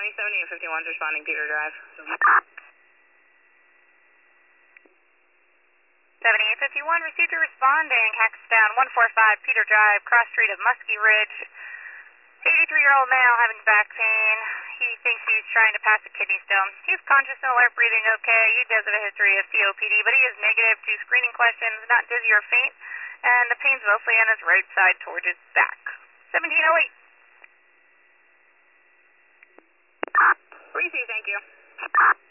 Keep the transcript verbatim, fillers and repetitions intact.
County, seventy-eight fifty-one's responding Peter Drive. seventy-eight fifty-one, received a responding, Hackettstown, one four five Peter Drive, cross street of Muskie Ridge. eighty-three-year-old male having back pain. He thinks he's trying to pass a kidney stone. He's conscious and alert, breathing okay. He does have a history of C O P D, but he is negative to screening questions, not dizzy or faint, and the pain's mostly on his right side toward his back. seventeen oh eight. Receive, thank you.